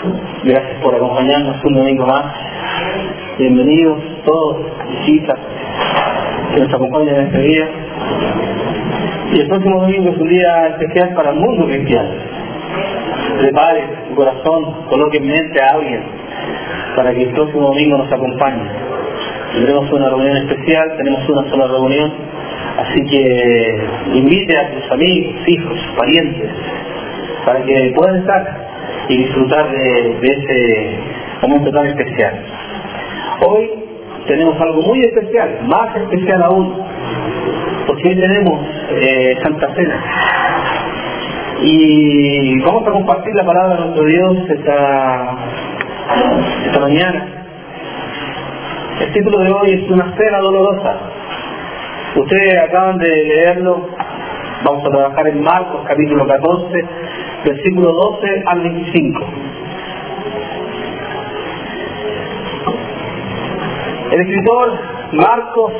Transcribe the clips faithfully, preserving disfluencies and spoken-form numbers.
Gracias por acompañarnos un domingo más. Bienvenidos todos, visitas que nos acompañan en este día. Y el próximo domingo es un día especial para el mundo cristiano. Prepare su corazón, coloque en mente a alguien para que el próximo domingo nos acompañe. Tendremos una reunión especial, tenemos una sola reunión, así que invite a sus amigos, hijos, parientes, para que puedan estar y disfrutar de, de ese momento tan especial. Hoy tenemos algo muy especial, más especial aún, porque hoy tenemos eh, Santa Cena. Y vamos a compartir la palabra de nuestro Dios esta, esta mañana. El título de hoy es Una cena dolorosa. Ustedes acaban de leerlo. Vamos a trabajar en Marcos capítulo catorce, versículo doce al veinticinco. El escritor Marcos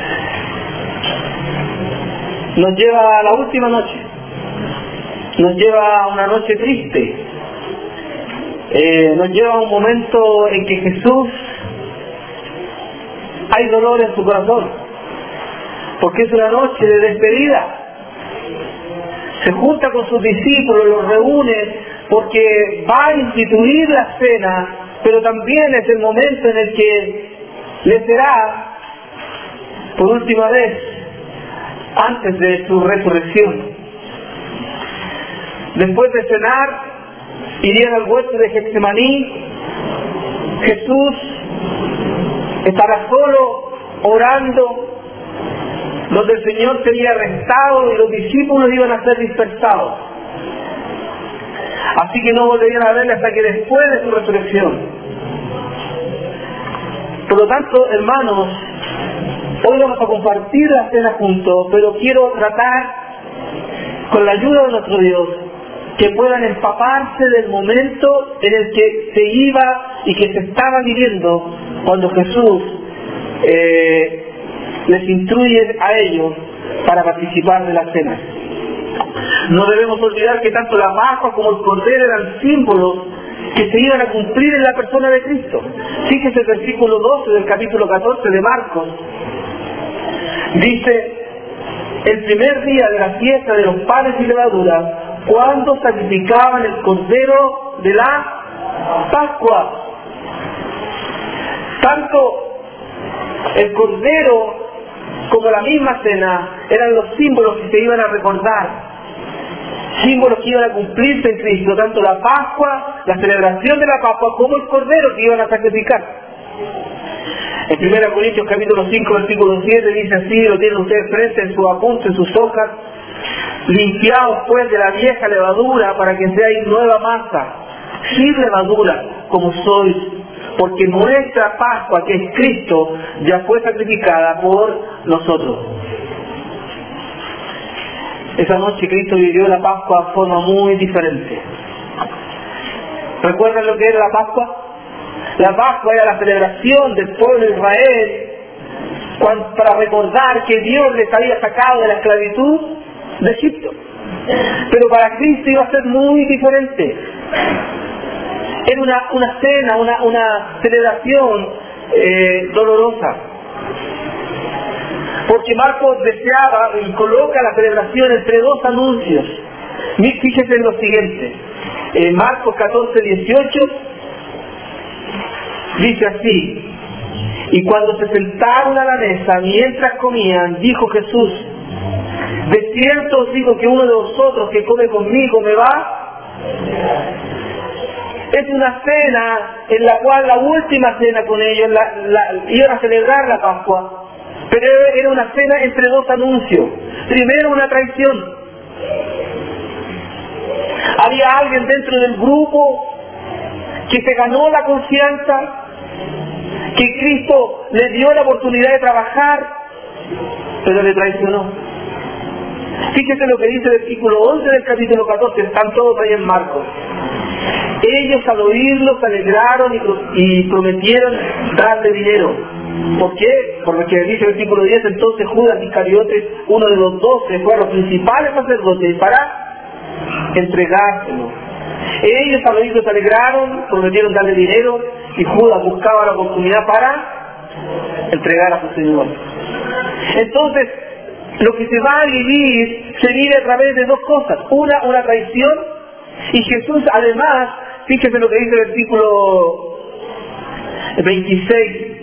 nos lleva a la última noche, nos lleva a una noche triste, eh, nos lleva a un momento en que Jesús, hay dolor en su corazón, porque es una noche de despedida. Se junta con sus discípulos, los reúne, porque va a instituir la cena, pero también es el momento en el que le será, por última vez, antes de su resurrección. Después de cenar, irían al huerto de Getsemaní. Jesús estará solo, orando, donde el Señor sería arrestado y los discípulos iban a ser dispersados. Así que no volverían a verle hasta que después de su resurrección. Por lo tanto, hermanos, hoy vamos a compartir la cena juntos, pero quiero tratar, con la ayuda de nuestro Dios, que puedan empaparse del momento en el que se iba y que se estaba viviendo cuando Jesús eh, les instruye a ellos para participar de la cena. No debemos olvidar que tanto la Pascua como el Cordero eran símbolos que se iban a cumplir en la persona de Cristo. Fíjese el versículo doce del capítulo catorce de Marcos. Dice: el primer día de la fiesta de los panes y levadura, cuando sacrificaban el Cordero de la Pascua. Tanto el Cordero como la misma cena eran los símbolos que se iban a recordar, símbolos que iban a cumplirse en Cristo, tanto la Pascua, la celebración de la Pascua, como el Cordero que iban a sacrificar. En primera Corintios capítulo cinco, versículo siete dice así, lo tienen ustedes frente en su apunte, en sus hojas: limpiaos pues de la vieja levadura para que seáis nueva masa, sin levadura como sois, porque nuestra Pascua, que es Cristo, ya fue sacrificada por nosotros. Esa noche Cristo vivió la Pascua de forma muy diferente. ¿Recuerdan lo que era la Pascua? La Pascua era la celebración del pueblo de Israel para recordar que Dios les había sacado de la esclavitud de Egipto. Pero para Cristo iba a ser muy diferente. Era una, una cena, una, una celebración eh, dolorosa. Porque Marcos deseaba y coloca la celebración entre dos anuncios. Fíjense en lo siguiente. En Marcos catorce, dieciocho dice así: y cuando se sentaron a la mesa, mientras comían, dijo Jesús: de cierto os digo que uno de vosotros que come conmigo me va. Es una cena en la cual, la última cena con ellos, la, la, iban a celebrar la Pascua, pero era una cena entre dos anuncios. Primero, una traición. Había alguien dentro del grupo que se ganó la confianza, que Cristo le dio la oportunidad de trabajar, pero le traicionó. Fíjese lo que dice el versículo once del capítulo catorce, están todos ahí en Marcos. Ellos al oírlo se alegraron y, y prometieron darle dinero. ¿Por qué? Porque dice el versículo diez, entonces Judas Iscariote, uno de los doce, fue a los principales sacerdotes para entregárselo. Ellos al oírlo se alegraron, prometieron darle dinero, y Judas buscaba la oportunidad para entregar a su Señor. Entonces, lo que se va a vivir se vive a través de dos cosas. Una, una traición, y Jesús además, fíjese lo que dice el versículo veintiséis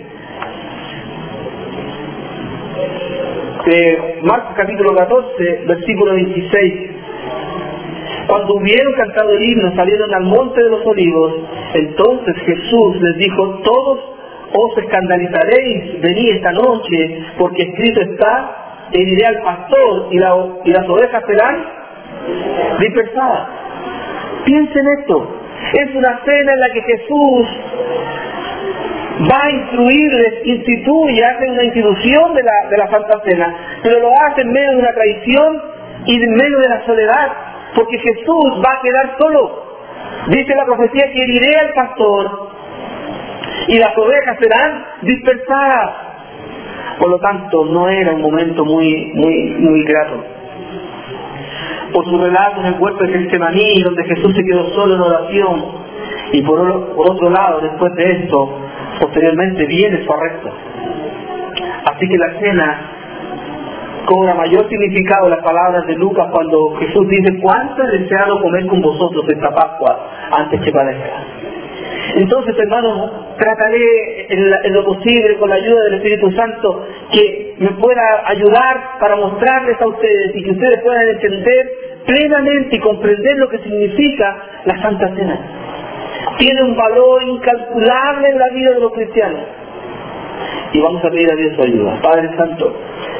de Marcos capítulo catorce, versículo veintiséis. Cuando hubieron cantado el himno, salieron al monte de los olivos. Entonces Jesús les dijo: todos os escandalizaréis, venid esta noche, porque escrito está: heriré al pastor y, la, y las ovejas serán dispersadas. Piensen esto, es una cena en la que Jesús va a instruirles, instituye, hace una institución de la, de la Santa Cena, pero lo hace en medio de una traición y en medio de la soledad, porque Jesús va a quedar solo. Dice la profecía que heriré al pastor y las ovejas serán dispersadas. Por lo tanto, no era un momento muy, muy, muy grato. Por su relato en el huerto de Getsemaní, donde Jesús se quedó solo en oración, y por, por otro lado, después de esto, posteriormente viene su arresto. Así que la cena cobra mayor significado las palabras de Lucas cuando Jesús dice: cuánto he deseado comer con vosotros esta Pascua antes que padezca. Entonces, hermanos, trataré en, la, en lo posible, con la ayuda del Espíritu Santo, que me pueda ayudar para mostrarles a ustedes y que ustedes puedan entender plenamente y comprender lo que significa la Santa Cena. Tiene un valor incalculable en la vida de los cristianos. Y vamos a pedir a Dios su ayuda. Padre Santo,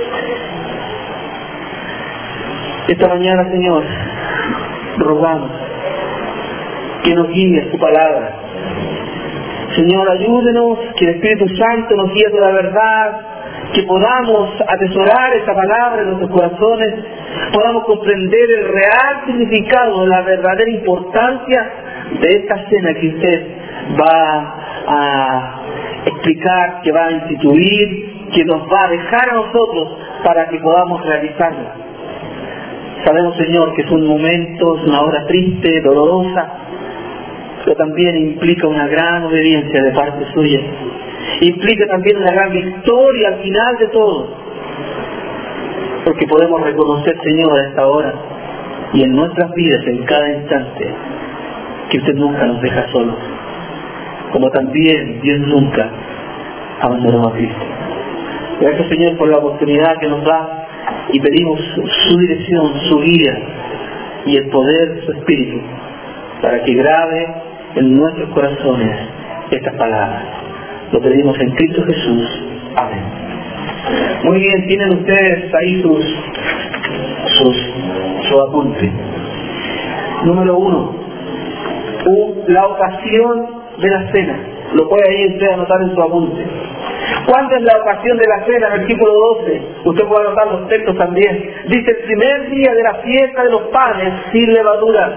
esta mañana, Señor, rogamos que nos guíe su palabra. Señor, ayúdenos, que el Espíritu Santo nos guíe a toda la verdad, que podamos atesorar esta palabra en nuestros corazones, podamos comprender el real significado, la verdadera importancia de esta cena que usted va a explicar, que va a instituir, que nos va a dejar a nosotros para que podamos realizarla. Sabemos, Señor, que es un momento, es una hora triste, dolorosa, pero también implica una gran obediencia de parte suya. Implica también una gran victoria al final de todo. Porque podemos reconocer, Señor, a esta hora y en nuestras vidas, en cada instante, que usted nunca nos deja solos. Como también Dios nunca abandonó a Cristo. Gracias, Señor, por la oportunidad que nos da, y pedimos su dirección, su guía y el poder de su Espíritu para que grabe en nuestros corazones estas palabras. Lo pedimos en Cristo Jesús. Amén. Muy bien, tienen ustedes ahí sus, sus, su apunte. Número uno, la ocasión de la cena. Lo puede ahí usted anotar en su apunte. ¿Cuándo es la ocasión de la cena? Versículo doce. Usted puede anotar los textos también. Dice: el primer día de la fiesta de los panes sin levadura.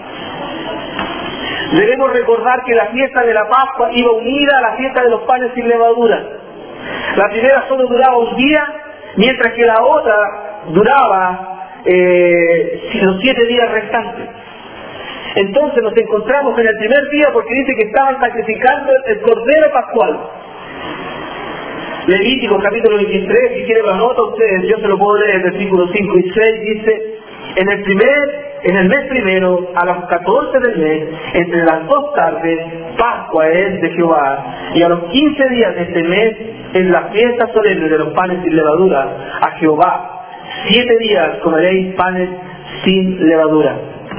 Debemos recordar que la fiesta de la Pascua iba unida a la fiesta de los panes sin levadura. La primera solo duraba un día, mientras que la otra duraba eh, los siete días restantes. Entonces nos encontramos en el primer día porque dice que estaban sacrificando el cordero pascual. Levítico capítulo veintitrés, si quieren lo anota ustedes, yo se lo puedo leer, versículos cinco y seis, dice: en el primer, en el mes primero, a las catorce del mes, entre las dos tardes, Pascua es de Jehová, y a los quince días de este mes, en la fiesta solemne de los panes sin levadura, a Jehová. Siete días comeréis panes sin levadura.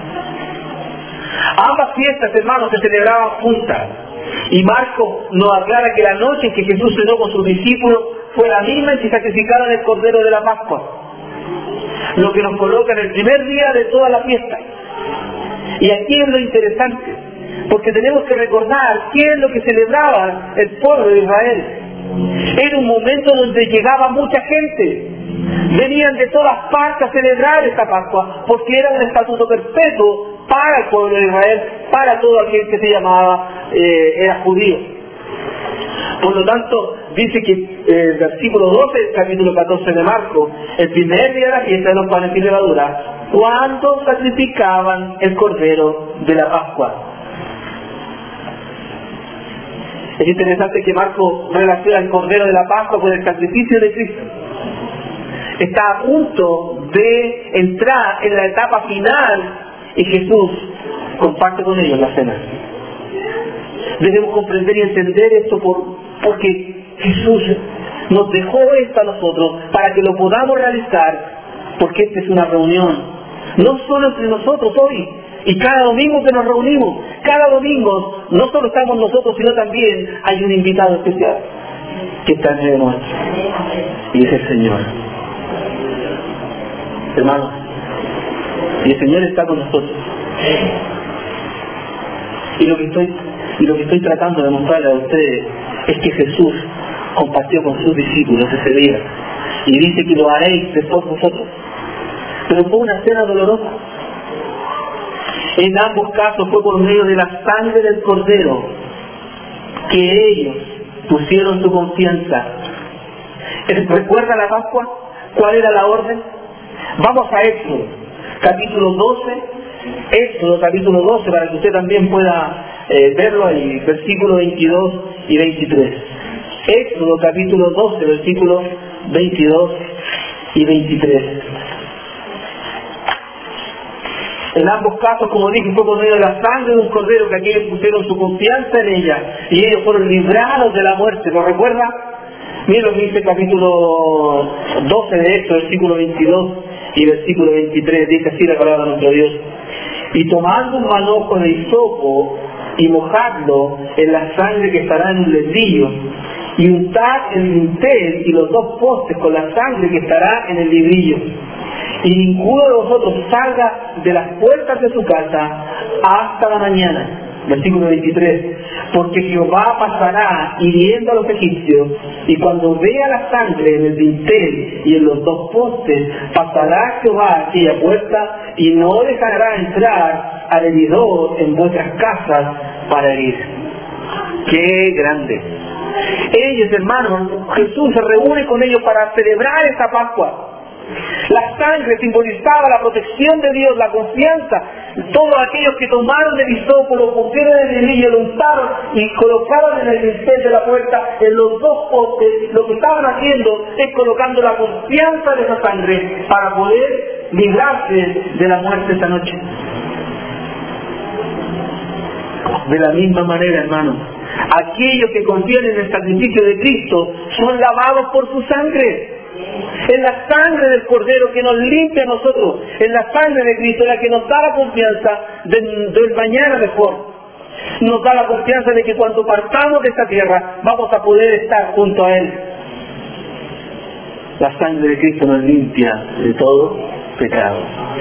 Ambas fiestas, hermanos, se celebraban juntas. Y Marcos nos aclara que la noche en que Jesús cenó con sus discípulos fue la misma en que sacrificaron el cordero de la Pascua. Lo que nos coloca en el primer día de toda la fiesta. Y aquí es lo interesante, porque tenemos que recordar qué es lo que celebraba el pueblo de Israel. Era un momento donde llegaba mucha gente. Venían de todas partes a celebrar esta Pascua, porque era un estatuto perpetuo para el pueblo de Israel, para todo aquel que se llamaba, eh, era judío. Por lo tanto, dice que el versículo doce, capítulo catorce de Marcos, el primer día de la fiesta de los panes sin levadura, cuando sacrificaban el cordero de la Pascua. Es interesante que Marcos relaciona el cordero de la Pascua con el sacrificio de Cristo. Está a punto de entrar en la etapa final y Jesús comparte con ellos la cena. Debemos comprender y entender esto por, porque Jesús nos dejó esto a nosotros para que lo podamos realizar, porque esta es una reunión, no solo entre nosotros hoy, y cada domingo que nos reunimos, cada domingo no solo estamos nosotros, sino también hay un invitado especial que está en medio de nosotros, y es el Señor. Hermanos, y el Señor está con nosotros. Y lo que estoy, y lo que estoy tratando de mostrarle a ustedes es que Jesús compartió con sus discípulos ese día y dice que lo haréis después vosotros. Pero fue una cena dolorosa. En ambos casos fue por medio de la sangre del Cordero que ellos pusieron su confianza. ¿Recuerda la Pascua? ¿Cuál era la orden? Vamos a Éxodo, capítulo doce, Éxodo capítulo doce, para que usted también pueda eh, verlo ahí, versículos veintidós y veintitrés. Éxodo capítulo doce, versículos veintidós y veintitrés. En ambos casos, como dije, fue por medio de la sangre de un cordero que aquellos pusieron su confianza en ella y ellos fueron librados de la muerte. ¿Lo recuerda? Miren lo que dice el capítulo doce de esto, versículo veintidós y versículo veintitrés. Dice así la palabra de nuestro Dios: y tomando un manojo de hisopo y mojadlo en la sangre que estará en un lebrillo, y untad el dintel y los dos postes con la sangre que estará en el librillo, y ninguno de vosotros salga de las puertas de su casa hasta la mañana. Versículo veintitrés: porque Jehová pasará hiriendo a los egipcios, y cuando vea la sangre en el dintel y en los dos postes, pasará Jehová aquella puerta y no dejará entrar al heridor en vuestras casas para herir. ¡Qué grande! Ellos, hermanos, Jesús se reúne con ellos para celebrar esta Pascua. La sangre simbolizaba la protección de Dios, la confianza. Todos aquellos que tomaron el hisopo, lo pusieron en el librillo, lo untaron y colocaron en el dintel de la puerta, en los dos postes, lo que estaban haciendo es colocando la confianza de esa sangre para poder librarse de la muerte esa noche. De la misma manera, hermanos, aquellos que confían en el sacrificio de Cristo son lavados por su sangre. En la sangre del Cordero que nos limpia a nosotros, en la sangre de Cristo, la que nos da la confianza del, del mañana mejor. Nos da la confianza de que cuando partamos de esta tierra vamos a poder estar junto a Él. La sangre de Cristo nos limpia de todo pecado.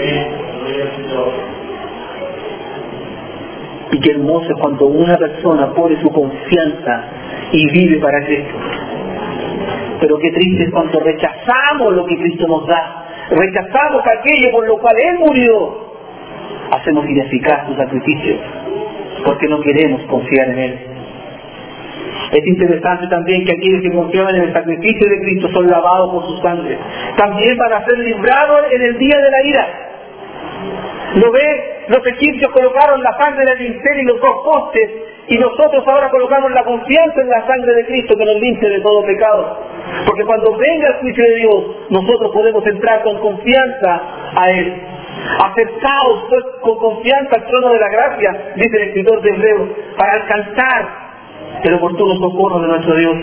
Y qué hermoso es cuando una persona pone su confianza y vive para Cristo. Pero qué triste es cuando rechazamos lo que Cristo nos da, rechazamos aquello por lo cual Él murió, hacemos ineficaz su sacrificio, porque no queremos confiar en Él. Es interesante también que aquellos que confían en el sacrificio de Cristo son lavados por su sangre, también para ser librados en el día de la ira. ¿Lo ve? Los egipcios colocaron la sangre del dintel y los dos postes, y nosotros ahora colocamos la confianza en la sangre de Cristo que nos limpia de todo pecado. Porque cuando venga el juicio de Dios, nosotros podemos entrar con confianza a Él. Acercaos pues con confianza al trono de la gracia, dice el escritor de Hebreos, para alcanzar el oportuno socorro de nuestro Dios.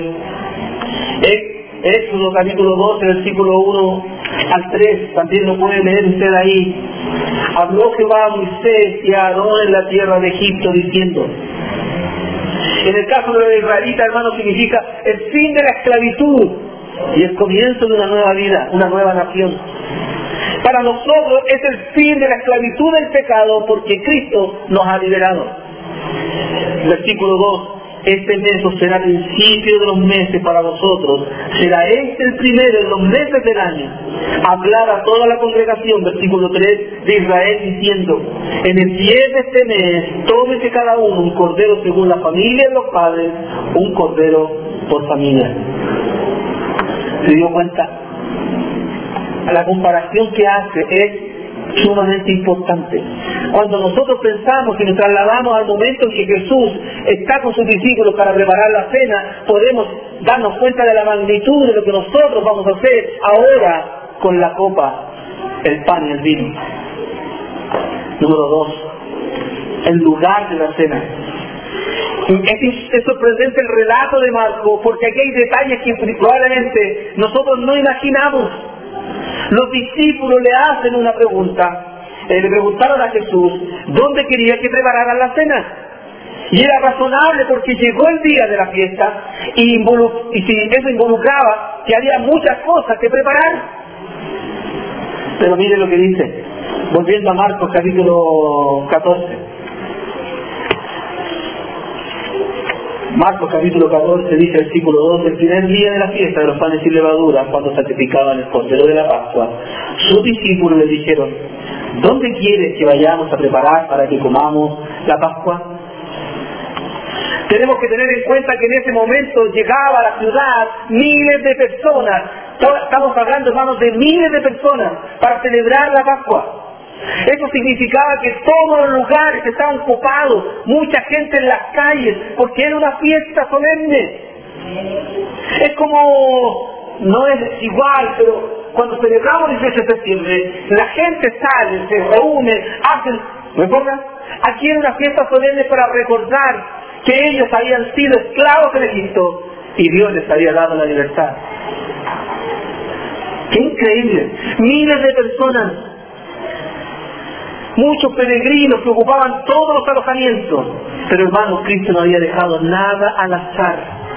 Éxodo capítulo doce, versículo uno al tres, también lo puede leer usted ahí. Habló Jehová a Moisés y a Aarón en la tierra de Egipto, diciendo. En el caso de los israelitas, hermano, significa el fin de la esclavitud y el comienzo de una nueva vida, una nueva nación. Para nosotros es el fin de la esclavitud del pecado, porque Cristo nos ha liberado. Versículo dos: este mes os será principio de los meses para vosotros, será este el primero de los meses del año. Hablar a toda la congregación, versículo tres, de Israel, diciendo: en el diez de este mes, tómese cada uno un cordero según la familia de los padres, un cordero por familia. ¿Se dio cuenta? La comparación que hace es sumamente importante. Cuando nosotros pensamos y nos trasladamos al momento en que Jesús está con sus discípulos para preparar la cena, podemos darnos cuenta de la magnitud de lo que nosotros vamos a hacer ahora con la copa, el pan y el vino. Número dos, el lugar de la cena. Es, es sorprendente el relato de Marcos, porque aquí hay detalles que probablemente nosotros no imaginamos. Los discípulos le hacen una pregunta. Eh, le preguntaron a Jesús dónde quería que prepararan la cena. Y era razonable porque llegó el día de la fiesta y, involu- y si eso involucraba que había muchas cosas que preparar. Pero mire lo que dice, volviendo a Marcos capítulo catorce. Marcos capítulo catorce dice versículo dos: el primer día de la fiesta de los panes sin levadura, cuando sacrificaban el cordero de la Pascua, sus discípulos le dijeron: ¿dónde quieres que vayamos a preparar para que comamos la Pascua? Tenemos que tener en cuenta que en ese momento llegaba a la ciudad miles de personas. Estamos hablando, hermanos, de miles de personas para celebrar la Pascua. Eso significaba que todos los lugares estaban ocupados, mucha gente en las calles, porque era una fiesta solemne. Es como, no es igual, pero cuando celebramos el dieciocho de septiembre, la gente sale, se reúne, hacen, ¿me importa? Aquí era una fiesta solemne para recordar que ellos habían sido esclavos en Egipto y Dios les había dado la libertad. ¡Qué increíble! Miles de personas, muchos peregrinos que ocupaban todos los alojamientos, pero hermanos, Cristo no había dejado nada al azar.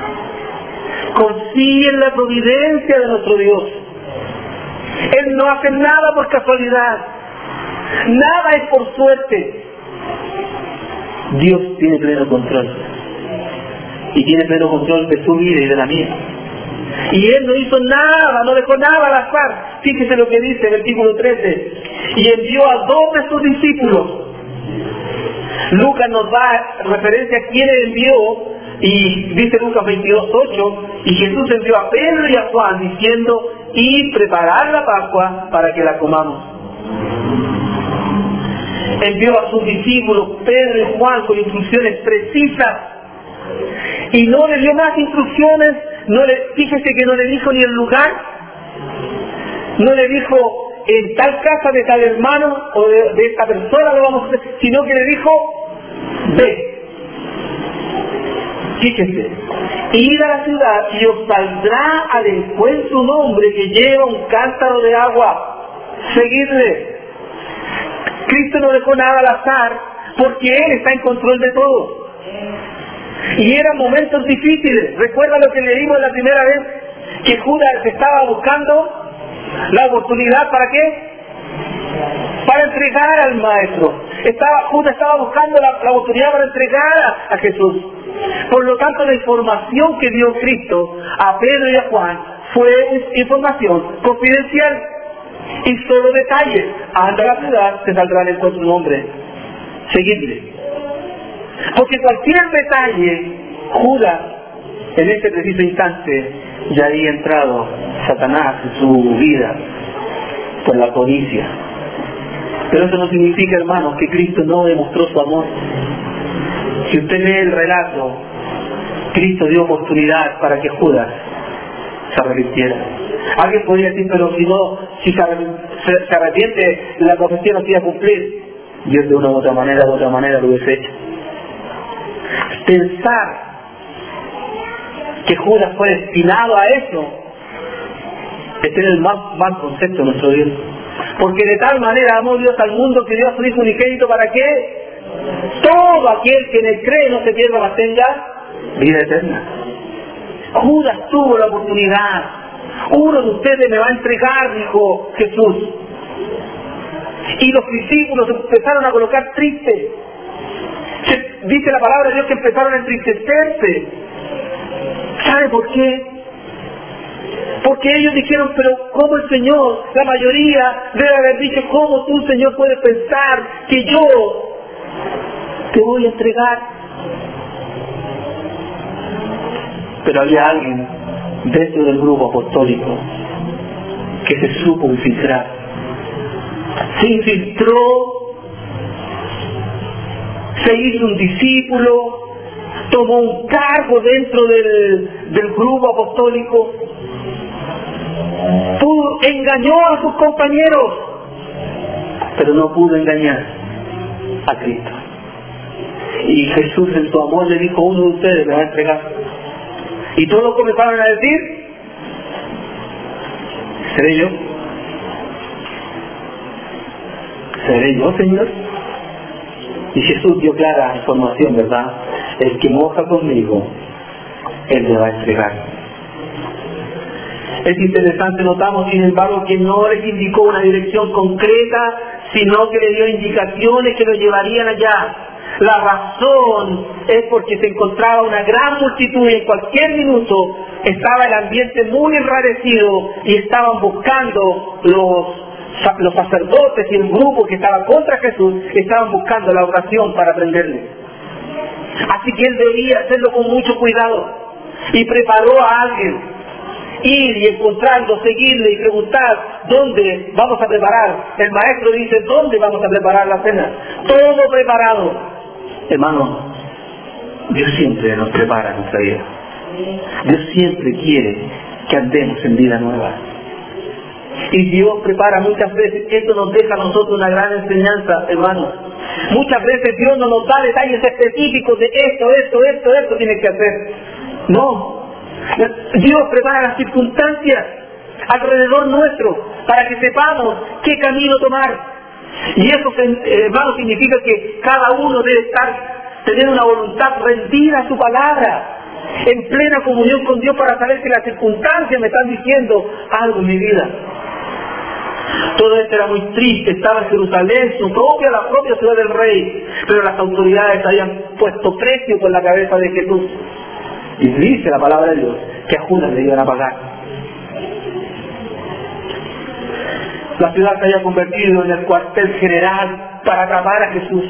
Confíe en la providencia de nuestro Dios. Él no hace nada por casualidad, nada es por suerte. Dios tiene pleno control y tiene pleno control de su vida y de la mía. Y Él no hizo nada, no dejó nada al azar. Fíjese lo que dice el versículo trece. Y envió a dos de sus discípulos. Lucas nos da referencia a quién envió, y dice Lucas veintidós ocho, y Jesús envió a Pedro y a Juan diciendo: y preparar la Pascua para que la comamos. Envió a sus discípulos Pedro y Juan con instrucciones precisas, y no le dio más instrucciones. No le, fíjese que no le dijo ni el lugar, no le dijo en tal casa de tal hermano o de, de esta persona lo vamos a hacer, sino que le dijo: ve, fíjese, id a la ciudad y os saldrá al encuentro un hombre que lleva un cántaro de agua, seguidle. Cristo no dejó nada al azar, porque Él está en control de todo. Y eran momentos difíciles. ¿Recuerda lo que leímos la primera vez? Que Judas estaba buscando la oportunidad, ¿para qué? Para entregar al Maestro. Estaba, Judas estaba buscando la, la oportunidad para entregar a, a Jesús. Por lo tanto, la información que dio Cristo a Pedro y a Juan fue información confidencial. Y solo detalles: anda a la ciudad, te saldrá al encuentro un hombre, seguidle. Porque cualquier detalle, Judas, en este preciso instante, ya había entrado Satanás en su vida por la codicia. Pero eso no significa, hermanos, que Cristo no demostró su amor. Si usted lee el relato, Cristo dio oportunidad para que Judas se arrepintiera. Alguien podría decir: pero si no, si se arrepiente, la profecía no se iba a cumplir. Dios de una u otra manera, de otra manera lo hubiese hecho. Pensar que Judas fue destinado a eso es tener el más mal concepto de nuestro Dios. Porque de tal manera amó Dios al mundo que dio a su Hijo unigénito, para que todo aquel que en él cree no se pierda, mas tenga vida eterna. Judas tuvo la oportunidad. Uno de ustedes me va a entregar, dijo Jesús. Y los discípulos empezaron a colocar tristes. Dice la palabra de Dios que empezaron a entristecerse. ¿Sabe por qué? Porque ellos dijeron: pero ¿cómo el Señor? La mayoría debe haber dicho: ¿cómo tú, Señor, puedes pensar que yo te voy a entregar? Pero había alguien dentro del grupo apostólico que se supo infiltrar. Se infiltró, se hizo un discípulo, tomó un cargo dentro del, del grupo apostólico, pudo, engañó a sus compañeros, pero no pudo engañar a Cristo. Y Jesús en su amor le dijo: uno de ustedes me va a entregar. Y todos comenzaron a decir: ¿seré yo? ¿Seré yo, Señor? Y Jesús dio clara información, ¿verdad? El que moja conmigo, Él me va a entregar. Es interesante, notamos sin embargo que no les indicó una dirección concreta, sino que le dio indicaciones que lo llevarían allá. La razón es porque se encontraba una gran multitud y en cualquier minuto estaba el ambiente muy enrarecido y estaban buscando los, los sacerdotes y el grupo que estaba contra Jesús, estaban buscando la ocasión para prenderle. Así que él debía hacerlo con mucho cuidado y preparó a alguien. Ir y encontrarlo, seguirle y preguntar dónde vamos a preparar. El maestro dice: ¿dónde vamos a preparar la cena? Todo preparado. Hermano, Dios siempre nos prepara nuestra vida. Dios siempre quiere que andemos en vida nueva. Y Dios prepara muchas veces. Esto nos deja a nosotros una gran enseñanza, hermano. Muchas veces Dios no nos da detalles específicos de esto, esto, esto, esto tienes que hacer. No. Dios prepara las circunstancias alrededor nuestro para que sepamos qué camino tomar. Y eso, hermano, significa que cada uno debe estar, tener una voluntad rendida a su palabra, en plena comunión con Dios, para saber que las circunstancias me están diciendo algo en mi vida. Todo esto era muy triste. Estaba en Jerusalén, su propia, la propia ciudad del rey, pero las autoridades habían puesto precio por la cabeza de Jesús. Y dice la palabra de Dios que a Judas le iban a pagar. La ciudad se había convertido en el cuartel general para atrapar a Jesús.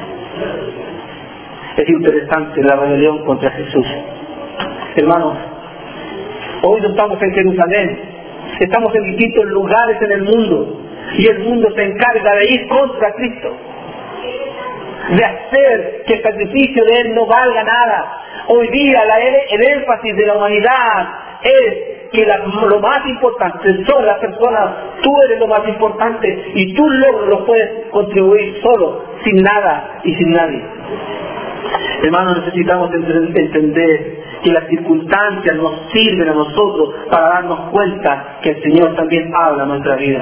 Es interesante la rebelión contra Jesús. Hermanos, hoy no estamos en Jerusalén, estamos en distintos lugares en el mundo, y el mundo se encarga de ir contra Cristo, de hacer que el sacrificio de Él no valga nada. Hoy día la, el énfasis de la humanidad es que la, lo más importante son las personas. Tú eres lo más importante y tus logros los puedes contribuir solo, sin nada y sin nadie. Hermanos, necesitamos entender que las circunstancias nos sirven a nosotros para darnos cuenta que el Señor también habla en nuestra vida.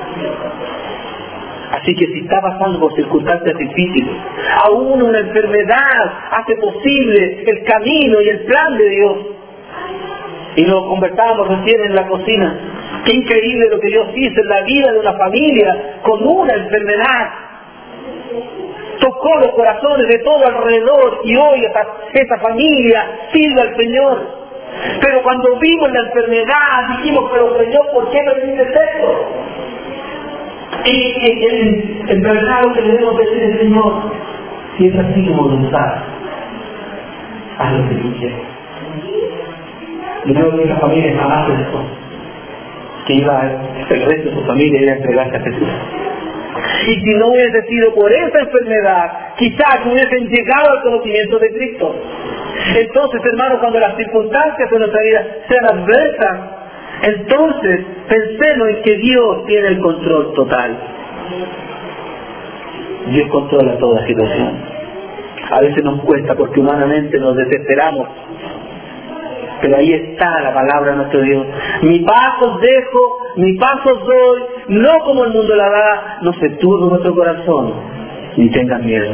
Así que si está pasando por circunstancias difíciles, aún una enfermedad hace posible el camino y el plan de Dios. Y lo conversábamos recién en la cocina. Qué increíble lo que Dios hizo en la vida de una familia con una enfermedad. Tocó los corazones de todo alrededor y hoy esa, esa familia sirve al Señor. Pero cuando vimos la enfermedad dijimos: pero Señor, ¿por qué permites esto? Y en, en verdad lo que debemos decir al Señor: si es así tu voluntad, haz lo que tú quieres. Yo creo que esa familia jamás pensó que iba el resto de su familia iba a entregarse a Jesús. Y si no hubiese sido por esa enfermedad, quizás hubiesen llegado al conocimiento de Cristo. Entonces, hermanos, cuando las circunstancias de nuestra vida sean adversas, entonces pensemos en que Dios tiene el control total. Dios controla toda situación. A veces nos cuesta porque humanamente nos desesperamos, pero ahí está la palabra de nuestro Dios: mi paz os dejo, mi paz os doy, no como el mundo la da. No se turbe vuestro corazón, ni tengan miedo.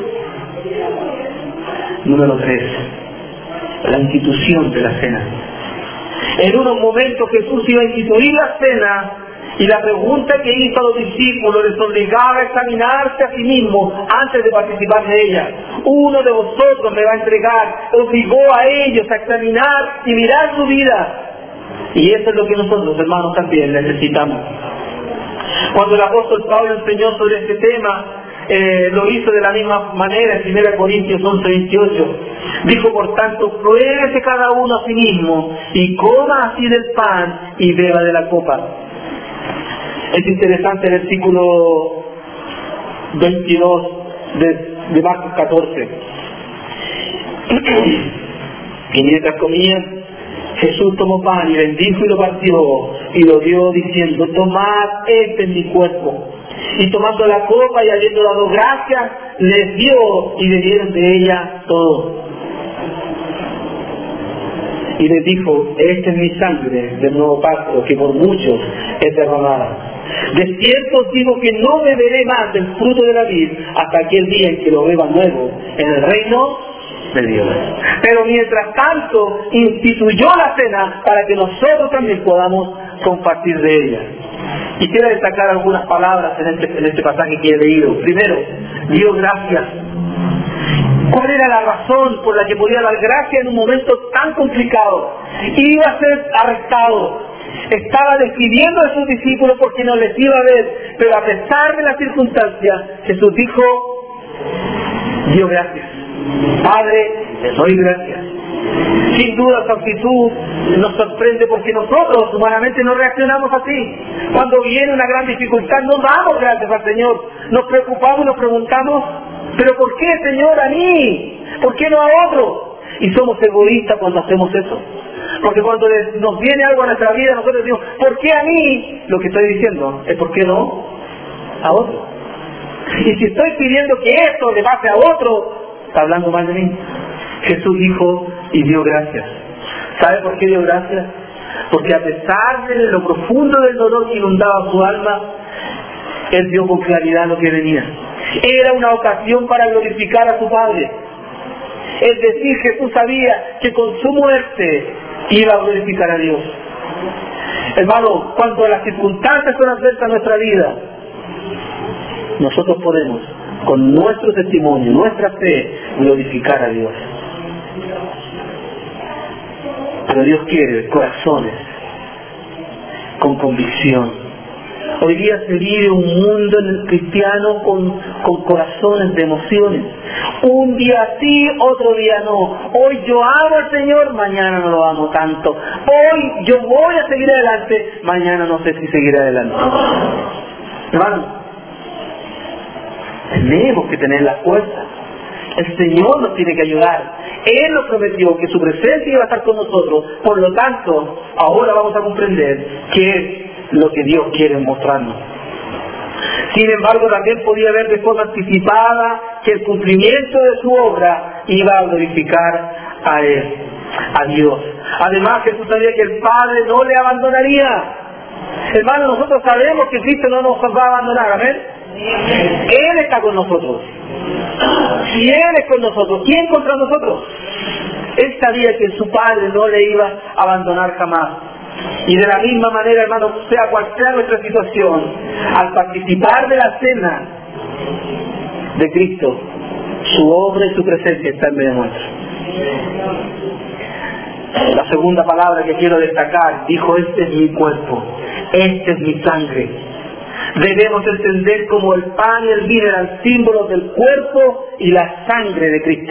Número tres, la institución de la cena. En unos momentos Jesús iba a instituir la cena, y la pregunta que hizo a los discípulos les obligaba a examinarse a sí mismos antes de participar de ella. Uno de vosotros me va a entregar. Obligó a ellos a examinar y mirar su vida. Y eso es lo que nosotros, hermanos, también necesitamos. Cuando el apóstol Pablo enseñó sobre este tema, eh, lo hizo de la misma manera en primera Corintios once veintiocho. Dijo, por tanto, pruébese cada uno a sí mismo, y coma así del pan, y beba de la copa. Es interesante el versículo veintidós de, de Marcos catorce. Y mientras comían, Jesús tomó pan y bendijo y lo partió, y lo dio diciendo, tomad, este es mi cuerpo. Y tomando la copa y habiendo dado gracias, les dio y bebieron de ella todo. Y les dijo, esta es mi sangre del nuevo pacto, que por muchos es derramada. De cierto os digo que no beberé más del fruto de la vid hasta aquel día en que lo beba nuevo en el reino de Dios. Pero mientras tanto instituyó la cena para que nosotros también podamos compartir de ella. Quisiera destacar algunas palabras en este, en este pasaje que he leído. Primero, dio gracias. ¿Cuál era la razón por la que podía dar gracias en un momento tan complicado? Iba a ser arrestado. Estaba despidiendo a sus discípulos porque no les iba a ver. Pero a pesar de las circunstancias, Jesús dijo, dio gracias. Padre, te doy gracias. Sin duda su actitud nos sorprende porque nosotros humanamente no reaccionamos así. Cuando viene una gran dificultad no damos gracias al Señor. Nos preocupamos y nos preguntamos, ¿pero por qué, Señor, a mí? ¿Por qué no a otro? Y somos egoístas cuando hacemos eso. Porque cuando nos viene algo a nuestra vida, nosotros decimos, ¿por qué a mí? Lo que estoy diciendo es, ¿por qué no a otro? Y si estoy pidiendo que esto le pase a otro, está hablando mal de mí. Jesús dijo y dio gracias. ¿Sabe por qué dio gracias? Porque a pesar de lo profundo del dolor que inundaba su alma, Él vio con claridad lo que venía. Era una ocasión para glorificar a su Padre. Es decir, Jesús sabía que con su muerte iba a glorificar a Dios. Hermano, cuando las circunstancias son adversas a nuestra vida, nosotros podemos, con nuestro testimonio, nuestra fe, glorificar a Dios. Pero Dios quiere corazones con convicción. Hoy día se vive un mundo en el cristiano con, con corazones de emociones. Un día sí, otro día no. Hoy yo amo al Señor, mañana no lo amo tanto. Hoy yo voy a seguir adelante, mañana no sé si seguiré adelante. Hermano, tenemos que tener la fuerza. El Señor nos tiene que ayudar. Él nos prometió que su presencia iba a estar con nosotros. Por lo tanto, ahora vamos a comprender qué es lo que Dios quiere mostrarnos. Sin embargo, también podía ver de forma anticipada que el cumplimiento de su obra iba a glorificar a Él, a Dios. Además, Jesús sabía que el Padre no le abandonaría. Hermano, nosotros sabemos que Cristo no nos va a abandonar, amén. Él está con nosotros. Si Él es con nosotros, ¿quién contra nosotros? Él sabía que su Padre no le iba a abandonar jamás. Y de la misma manera, hermano, sea cual sea nuestra situación, al participar de la cena de Cristo, su obra y su presencia está en medio nuestro. La segunda palabra que quiero destacar, dijo, este es mi cuerpo, este es mi sangre. Debemos entender como el pan y el vino eran símbolos del cuerpo y la sangre de Cristo.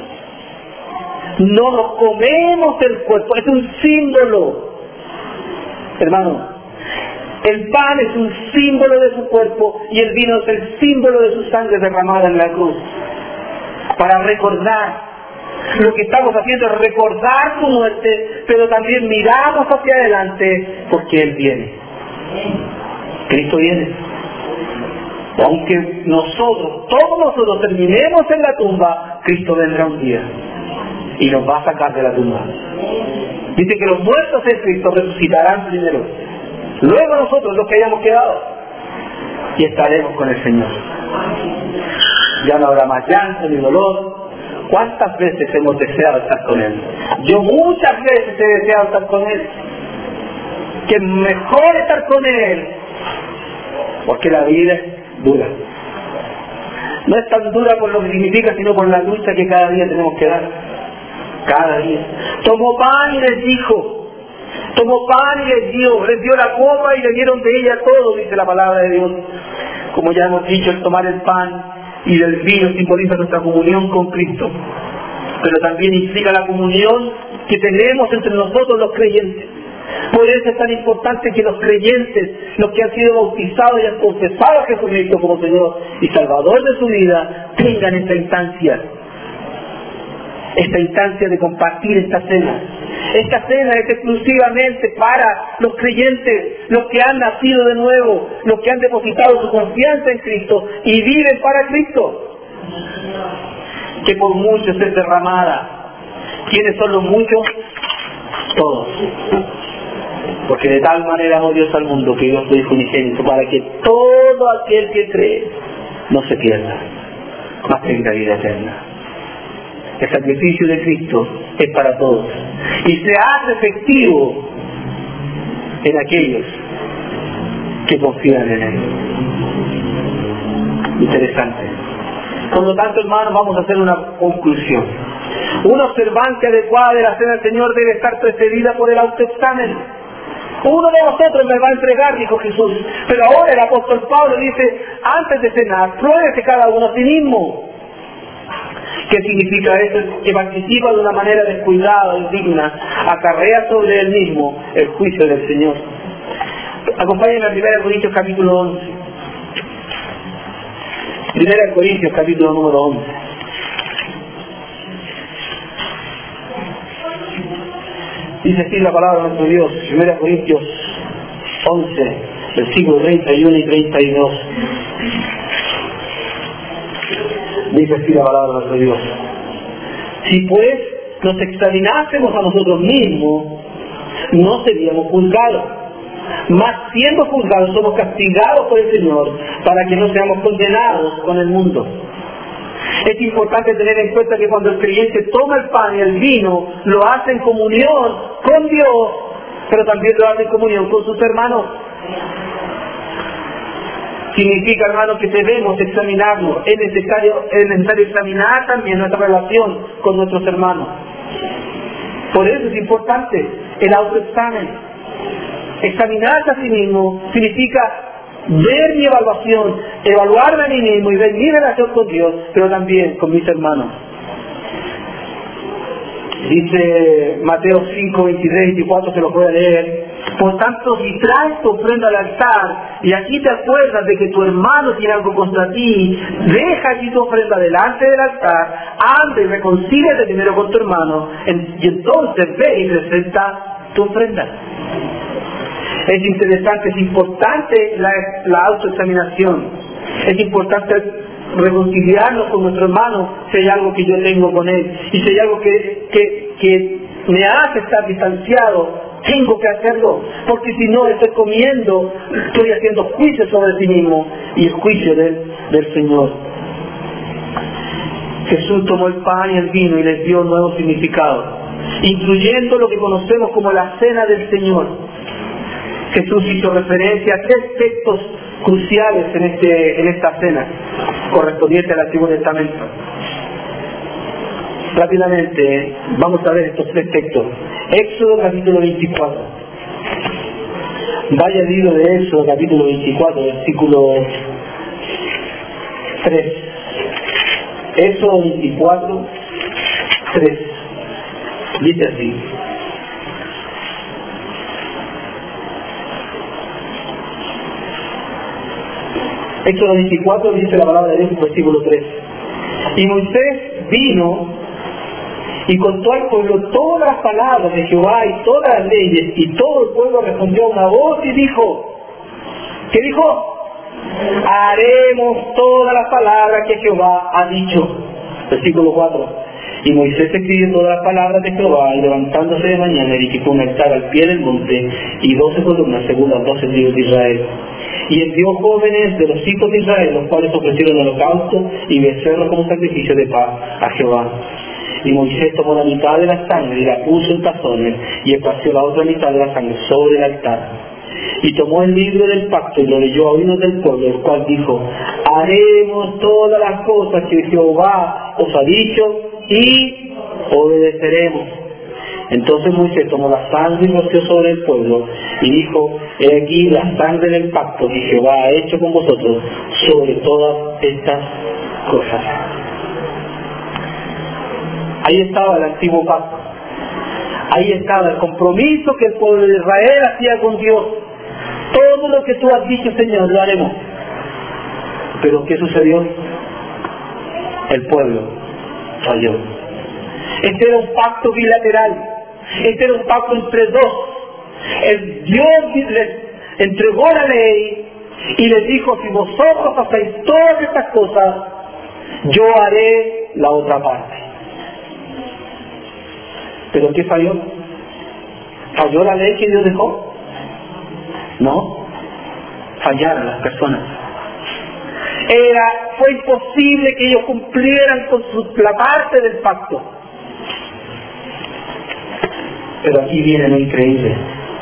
No nos comemos el cuerpo, es un símbolo. Hermano, el pan es un símbolo de su cuerpo y el vino es el símbolo de su sangre derramada en la cruz. Para recordar, lo que estamos haciendo es recordar su muerte, pero también miramos hacia adelante porque Él viene. Cristo viene. Aunque nosotros, todos nosotros terminemos en la tumba, Cristo vendrá un día y nos va a sacar de la tumba. Dice que los muertos en Cristo resucitarán primero, luego nosotros los que hayamos quedado, y estaremos con el Señor. Ya no habrá más llanto ni dolor. ¿Cuántas veces hemos deseado estar con Él? Yo muchas veces he deseado estar con Él. Que es mejor estar con Él, porque la vida es dura. No es tan dura por lo que significa, sino por la lucha que cada día tenemos que dar. Cada día. Tomó pan y les dijo, tomó pan y les dio, les dio la copa y le dieron de ella todo, dice la palabra de Dios. Como ya hemos dicho, el tomar el pan y el vino simboliza nuestra comunión con Cristo. pero también implica la comunión que tenemos entre nosotros los creyentes. Por eso es tan importante que los creyentes, los que han sido bautizados y han confesado a Jesucristo como Señor y Salvador de su vida, tengan esta instancia, esta instancia de compartir esta cena. Esta cena es exclusivamente para los creyentes, los que han nacido de nuevo, los que han depositado su confianza en Cristo y viven para Cristo, que por muchos es derramada. ¿Quiénes son los muchos? Todos. Porque de tal manera amó Dios al mundo que dio a su Hijo unigénito, para que todo aquel que cree no se pierda, mas tenga vida eterna. El sacrificio de Cristo es para todos y se hace efectivo en aquellos que confían en Él. Interesante. Por lo tanto, hermanos, vamos a hacer una conclusión. Una observancia adecuada de la cena del Señor debe estar precedida por el autoexamen. Uno de vosotros me va a entregar, dijo Jesús. Pero ahora el apóstol Pablo dice, antes de cenar, pruébese cada uno a sí mismo. ¿Qué significa eso? Que participa de una manera descuidada, indigna, acarrea sobre él mismo el juicio del Señor. Acompáñenme a primera Corintios capítulo once. primera Corintios capítulo número once. Dice así la palabra de nuestro Dios, primera Corintios once, versículos treinta y uno y treinta y dos. Dice así la palabra de nuestro Dios. Si pues nos examinásemos a nosotros mismos, no seríamos juzgados. Mas siendo juzgados somos castigados por el Señor, para que no seamos condenados con el mundo. Es importante tener en cuenta que cuando el creyente toma el pan y el vino, lo hace en comunión con Dios, pero también lo hace en comunión con sus hermanos. Significa, hermanos, que debemos examinarlo. Es necesario, es necesario examinar también nuestra relación con nuestros hermanos. Por eso es importante el autoexamen. Examinarse a sí mismo significa ver mi evaluación, evaluarme a mí mismo y ver mi relación con Dios, pero también con mis hermanos. Dice Mateo cinco, veintitrés y veinticuatro, se lo puede leer. Por tanto, si traes tu ofrenda al altar y aquí te acuerdas de que tu hermano tiene algo contra ti, deja allí tu ofrenda delante del altar, anda y reconcíliate primero con tu hermano, y entonces ve y presenta tu ofrenda. Es interesante, es importante la, la autoexaminación. Es importante reconciliarnos con nuestro hermano si hay algo que yo tengo con él. Y si hay algo que, que, que me hace estar distanciado, tengo que hacerlo. Porque si no, estoy comiendo, estoy haciendo juicio sobre sí mismo y el juicio del, del Señor. Jesús tomó el pan y el vino y les dio un nuevo significado, incluyendo lo que conocemos como la cena del Señor. Jesús hizo referencia a tres textos cruciales en, este, en esta cena, correspondiente al Antiguo Testamento. Rápidamente, vamos a ver estos tres textos. Éxodo capítulo veinticuatro. Vaya el libro de Éxodo capítulo veinticuatro, versículo tres. Éxodo veinticuatro, tres. Dice así. Éxodo veinticuatro dice la palabra de Dios, versículo tres. Y Moisés vino y contó al pueblo todas las palabras de Jehová y todas las leyes, y todo el pueblo respondió a una voz y dijo, ¿qué dijo? Haremos todas las palabras que Jehová ha dicho. Versículo cuatro. Y Moisés escribió todas las palabras de Jehová, y levantándose de mañana edificó un altar al pie del monte y doce columnas según las doce tribus de Israel. Y envió jóvenes de los hijos de Israel, los cuales ofrecieron holocausto y becerro como sacrificio de paz a Jehová. Y Moisés tomó la mitad de la sangre y la puso en tazones, y esparció la otra mitad de la sangre sobre el altar. Y tomó el libro del pacto y lo leyó a oídos del pueblo, el cual dijo, haremos todas las cosas que Jehová os ha dicho y obedeceremos. Entonces Moisés tomó la sangre y roció sobre el pueblo y dijo, he aquí la sangre del pacto que Jehová ha hecho con vosotros sobre todas estas cosas. Ahí estaba el antiguo pacto. Ahí estaba el compromiso que el pueblo de Israel hacía con Dios. Todo lo que tú has dicho, Señor, lo haremos. Pero ¿qué sucedió? El pueblo falló. Este era un pacto bilateral. Este era un pacto entre dos. El Dios les entregó la ley y les dijo: si vosotros hacéis todas estas cosas, yo haré la otra parte. ¿Pero qué falló? ¿Falló la ley que Dios dejó? No, fallaron las personas. Era, fue imposible que ellos cumplieran con su, la parte del pacto. Pero aquí viene lo increíble.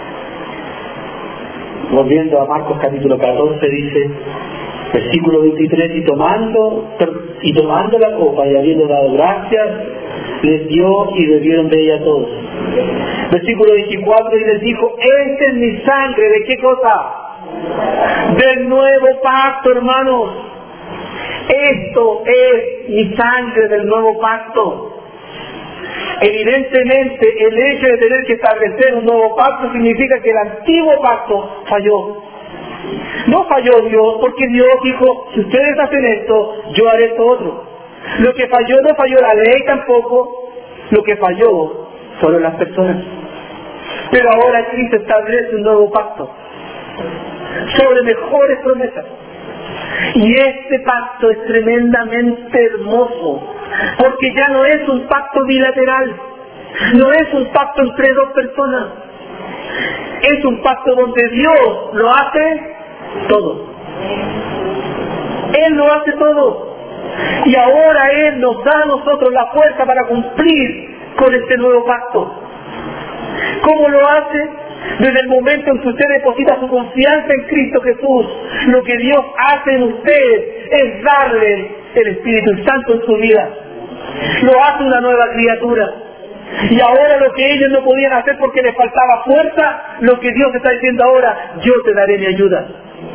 Volviendo a Marcos capítulo catorce, dice, versículo veintitrés, y tomando, y tomando la copa y habiendo dado gracias, les dio y bebieron de ella todos. Versículo veinticuatro, y les dijo: esta es mi sangre. ¿De qué cosa? Del nuevo pacto, hermanos. Esto es mi sangre del nuevo pacto. Evidentemente, el hecho de tener que establecer un nuevo pacto significa que el antiguo pacto falló. No falló Dios, porque Dios dijo: si ustedes hacen esto, yo haré esto otro. Lo que falló no falló la ley tampoco, lo que falló fueron las personas. Pero ahora Cristo establece un nuevo pacto sobre mejores promesas. Y este pacto es tremendamente hermoso, porque ya no es un pacto bilateral, no es un pacto entre dos personas, es un pacto donde Dios lo hace todo. Él lo hace todo. Y ahora Él nos da a nosotros la fuerza para cumplir con este nuevo pacto. ¿Cómo lo hace? Desde el momento en que usted deposita su confianza en Cristo Jesús, lo que Dios hace en usted es darle el Espíritu Santo en su vida. Lo hace una nueva criatura. Y ahora lo que ellos no podían hacer porque les faltaba fuerza, lo que Dios está diciendo ahora: yo te daré mi ayuda.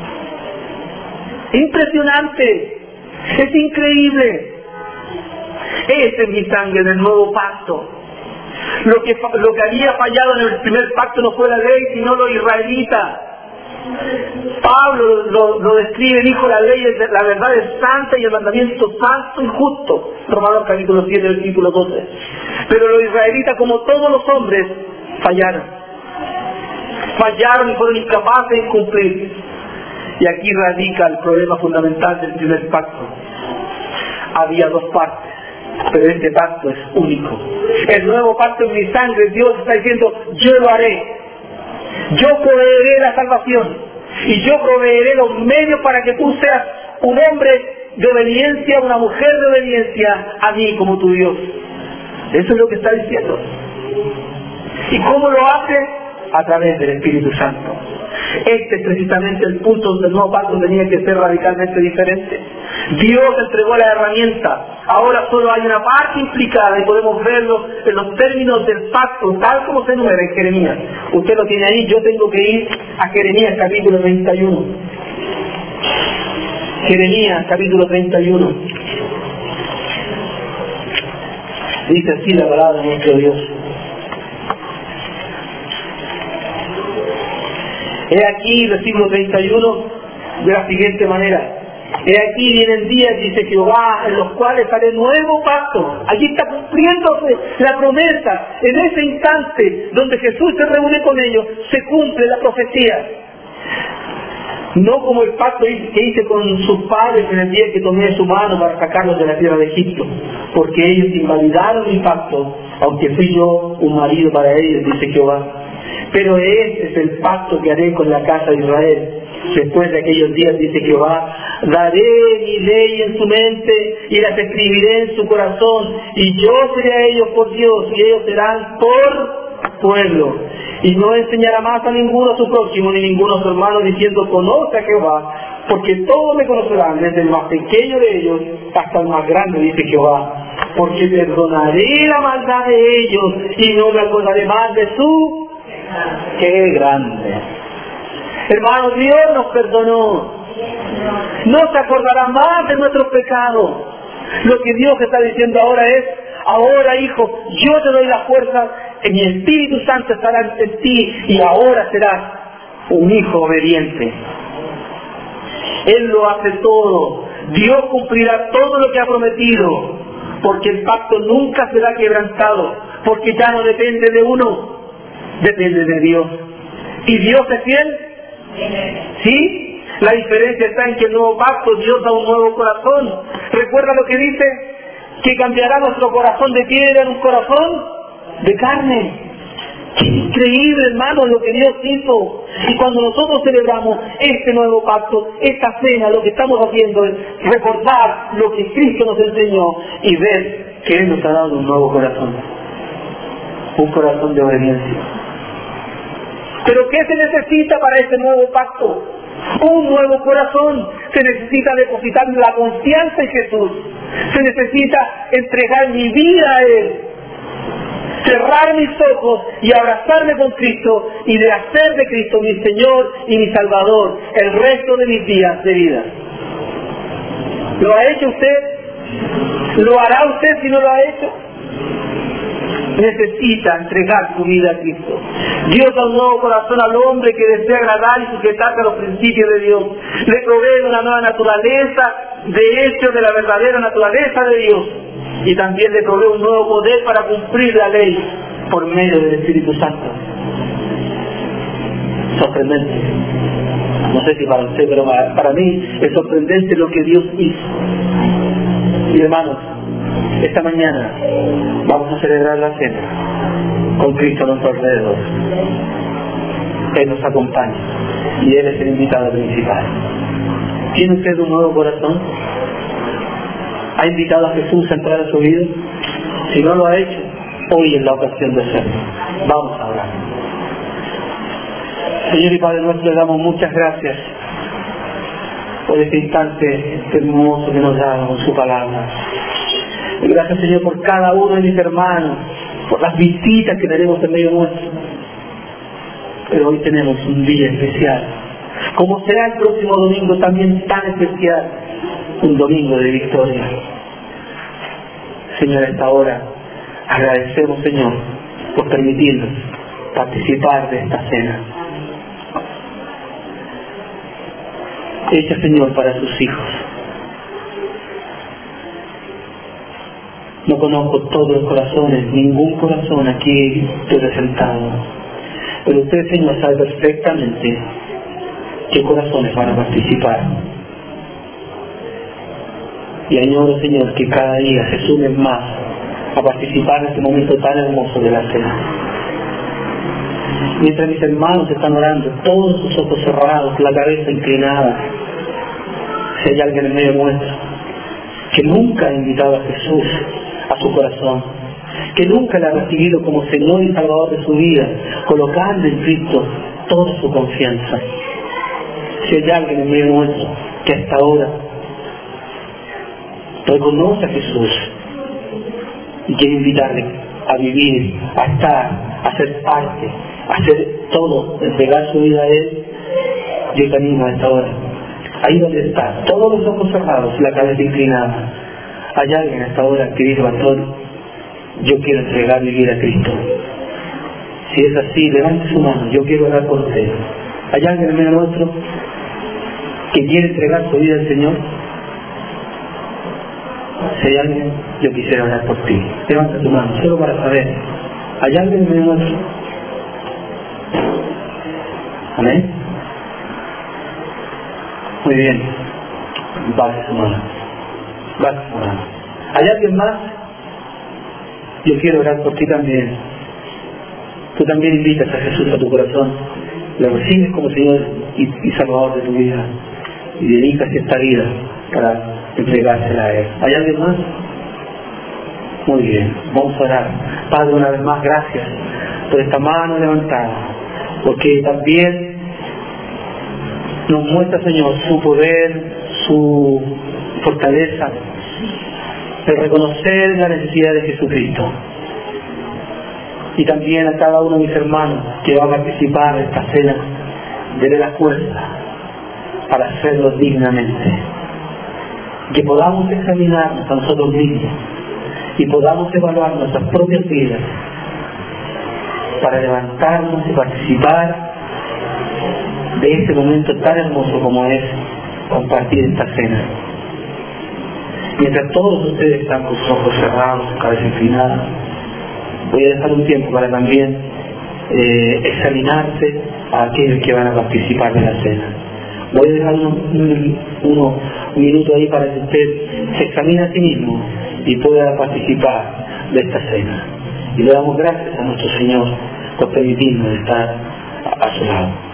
Impresionante. Es increíble. Esa es mi sangre del nuevo pacto. Lo que, lo que había fallado en el primer pacto no fue la ley, sino los israelitas. Pablo lo, lo describe, dijo: la ley es, la verdad es santa y el mandamiento santo y justo. Romanos capítulo siete, versículo doce. Pero los israelitas, como todos los hombres, fallaron. Fallaron y fueron incapaces de cumplir. Y aquí radica el problema fundamental del primer pacto. Había dos partes, pero este pacto es único. El nuevo pacto en mi sangre, Dios está diciendo: yo lo haré. Yo proveeré la salvación. Y yo proveeré los medios para que tú seas un hombre de obediencia, una mujer de obediencia a mí como tu Dios. Eso es lo que está diciendo. ¿Y cómo lo hace? A través del Espíritu Santo. Este es precisamente el punto donde el nuevo pacto tenía que ser radicalmente diferente. Dios entregó la herramienta. Ahora solo hay una parte implicada y podemos verlo en los términos del pacto, tal como se enumera en Jeremías. Usted lo tiene ahí, yo tengo que ir a Jeremías capítulo treinta y uno. Jeremías capítulo treinta y uno. Dice así la palabra de nuestro Dios: he aquí, versículo treinta y uno, de la siguiente manera: he aquí vienen días, dice Jehová, en los cuales haré nuevo pacto. Allí está cumpliéndose la promesa. En ese instante donde Jesús se reúne con ellos, se cumple la profecía. No como el pacto que hice con sus padres en el día que tomé su mano para sacarlos de la tierra de Egipto, porque ellos invalidaron mi pacto, aunque fui yo un marido para ellos, dice Jehová. Pero este es el pacto que haré con la casa de Israel. Después de aquellos días, dice Jehová, daré mi ley en su mente y las escribiré en su corazón, y yo seré a ellos por Dios y ellos serán por pueblo. Y no enseñará más a ninguno a su próximo ni ninguno a su hermano diciendo: conoce a Jehová, porque todos me conocerán, desde el más pequeño de ellos hasta el más grande, dice Jehová. Porque perdonaré la maldad de ellos y no me acordaré más de su... ¡Qué grande! Hermanos, Dios nos perdonó. No se acordará más de nuestros pecados. Lo que Dios está diciendo ahora es: ahora hijo, yo te doy la fuerza, mi Espíritu Santo estará en ti y ahora serás un hijo obediente. Él lo hace todo. Dios cumplirá todo lo que ha prometido, porque el pacto nunca será quebrantado, porque ya no depende de uno, depende de Dios. ¿Y Dios es fiel? ¿Sí? La diferencia está en que el nuevo pacto, Dios da un nuevo corazón. ¿Recuerda lo que dice? Que cambiará nuestro corazón de piedra en un corazón de carne. ¡Qué increíble, hermano, lo que Dios hizo! Y cuando nosotros celebramos este nuevo pacto, esta cena, lo que estamos haciendo es recordar lo que Cristo nos enseñó y ver que Él nos ha dado un nuevo corazón. Un corazón de obediencia. ¿Pero qué se necesita para este nuevo pacto? Un nuevo corazón. Se necesita depositar la confianza en Jesús. Se necesita entregar mi vida a Él. Cerrar mis ojos y abrazarme con Cristo y de hacer de Cristo mi Señor y mi Salvador el resto de mis días de vida. ¿Lo ha hecho usted? ¿Lo hará usted si no lo ha hecho? Necesita entregar su vida a Cristo. Dios da un nuevo corazón al hombre que desea agradar y sujetarse a los principios de Dios. Le provee una nueva naturaleza, de hecho de la verdadera naturaleza de Dios. Y también le provee un nuevo poder para cumplir la ley por medio del Espíritu Santo. Sorprendente. No sé si para usted, pero para mí es sorprendente lo que Dios hizo. Y hermanos, esta mañana vamos a celebrar la cena con Cristo a nuestro alrededor. Él nos acompaña y Él es el invitado principal. ¿Tiene usted un nuevo corazón? ¿Ha invitado a Jesús a entrar a su vida? Si no lo ha hecho, hoy es la ocasión de hacerlo. Vamos a orar. Señor y Padre nuestro, le damos muchas gracias por este instante hermoso que nos da con su palabra. Gracias, Señor, por cada uno de mis hermanos, por las visitas que tenemos en medio nuestro. Pero hoy tenemos un día especial, como será el próximo domingo también tan especial, un domingo de victoria. Señor, a esta hora agradecemos, Señor, por permitirnos participar de esta cena. Hecha, Señor, para sus hijos. No conozco todos los corazones, ningún corazón aquí representado. Pero usted, Señor, sabe perfectamente qué corazones van a participar. Y añoro, Señor, que cada día se sumen más a participar en este momento tan hermoso de la cena. Mientras mis hermanos están orando, todos sus ojos cerrados, la cabeza inclinada, si hay alguien en medio nuestro que nunca ha invitado a Jesús a su corazón, que nunca le ha recibido como Señor y Salvador de su vida, colocando en Cristo toda su confianza. Si hay alguien en medio nuestro que hasta ahora reconoce a Jesús y quiere invitarle a vivir, a estar, a ser parte, a hacer todo, entregar su vida a Él, yo te animo a esta hora. Ahí donde está, todos los ojos cerrados, la cabeza inclinada. Hay alguien a esta hora que dice, pastor, yo quiero entregar mi vida a Cristo. Si es así, levante su mano, yo quiero orar por usted. ¿Hay alguien en medio nuestro que quiere entregar su vida al Señor? Si hay alguien, yo quisiera orar por ti. Levanta tu mano, solo para saber. ¿Hay alguien en medio nuestro? Amén. Muy bien. Baje su mano. Baje su mano. ¿Hay alguien más? Yo quiero orar por ti también. Tú también invitas a Jesús a tu corazón. Lo recibes como Señor y, y Salvador de tu vida. Y dedicas esta vida para entregársela a Él. ¿Hay alguien más? Muy bien. Vamos a orar. Padre, una vez más, gracias por esta mano levantada. Porque también nos muestra, Señor, su poder, su fortaleza, el reconocer la necesidad de Jesucristo. Y también a cada uno de mis hermanos que va a participar de esta cena, déle la fuerza para hacerlo dignamente. Que podamos examinarnos a nosotros mismos y podamos evaluar nuestras propias vidas para levantarnos y participar de este momento tan hermoso como es compartir esta cena. Mientras todos ustedes están con sus ojos cerrados, su cabeza inclinada, voy a dejar un tiempo para también eh, examinarse a aquellos que van a participar de la cena. Voy a dejar unos un, uno, un minuto ahí para que usted se examine a sí mismo y pueda participar de esta cena. Y le damos gracias a nuestro Señor por permitirnos estar a, a su lado.